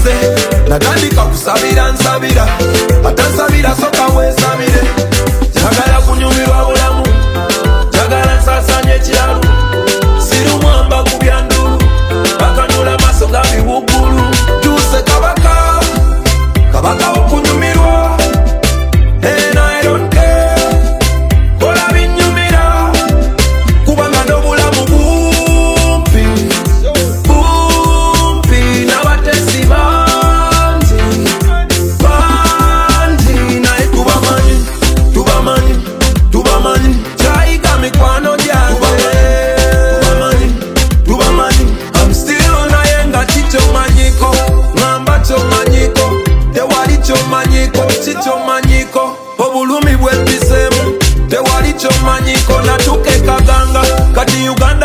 nze natandika kusabira nsabira atansabira soka wesabire njagala kunyumirwa bulamu njagala nsasanye ekyalo sirumwamba ku byandulu bakanula maaso ga biwuggulu tuuse kabaka kabaka okunyumirwa and I don't care kola binyumira kubanga n'obulamu bumpi bumpi n'abatesi bangi bangi naye tubamanyi kyayiga mikwano gyange tubamanyi I'm still naye nga kikyomanyiko ngamba kyomanyiko tewali kyomanyiko kikyomanyiko obulumi bwepisemu tewali kyomanyiko natuke kaganga kati Uganda